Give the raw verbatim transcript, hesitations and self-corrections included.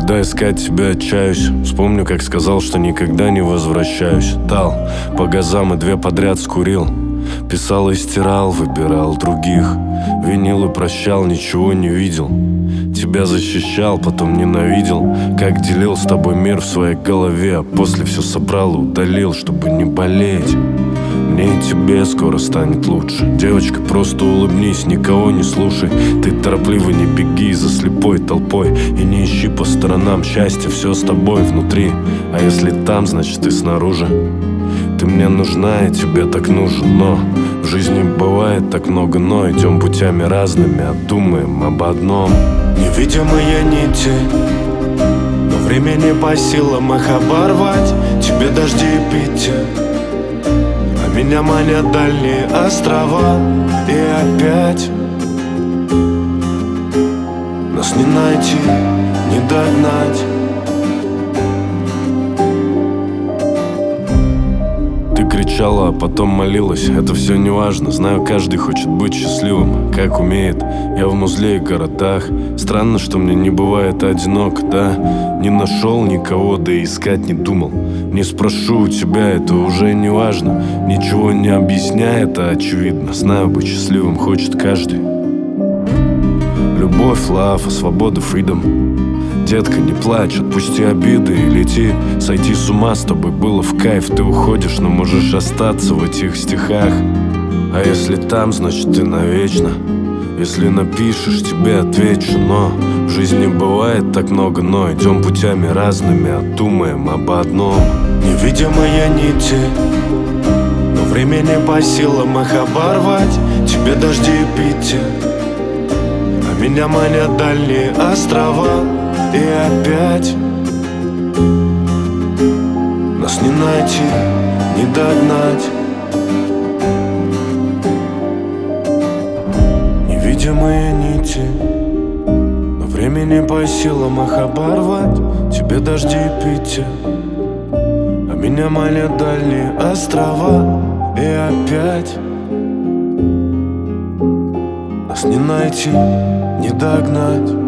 Когда искать тебя отчаюсь, вспомню, как сказал, что никогда не возвращаюсь. Дал по газам и две подряд скурил. Писал и стирал, выбирал других. Винил и прощал, ничего не видел. Тебя защищал, потом ненавидел. Как делил с тобой мир в своей голове, а после все собрал и удалил, чтобы не болеть. Мне и тебе скоро станет лучше. Девочка, просто улыбнись, никого не слушай. Ты торопливо не беги за слепой толпой и не ищи по сторонам счастья, все с тобой внутри. А если там, значит ты снаружи. Ты мне нужна, я тебе так нужен, но в жизни бывает так много но. Идем путями разными, а думаем об одном. Невидимые нити, но времени по силам их оборвать. Тебе дожди и пить, а меня манят дальние острова. И опять нас не найти, не догнать. Ты кричала, а потом молилась. Это все не важно, знаю, каждый хочет быть счастливым, как умеет. Я в музле и городах. Странно, что мне не бывает одинок, да. Не нашел никого, да и искать не думал. Не спрошу у тебя, это уже не важно. Ничего не объясняй, это очевидно. Знаю, быть счастливым хочет каждый. Любовь, лав, свобода, freedom. Детка, не плачь, отпусти обиды и лети. Сойти с ума с тобой было в кайф. Ты уходишь, но можешь остаться в этих стихах. А если там, значит ты навечно. Если напишешь, тебе отвечу. Но в жизни бывает так много но. Идем путями разными, а думаем об одном. Невидимые нити, но времени по силам их оборвать. Тебе дожди и пить, а меня манят дальние острова. И опять нас не найти, не догнать. Невидимые нити, но времени по силам их оборвать. Тебе дожди и пить, а меня манят дальние острова. И опять нас не найти, не догнать.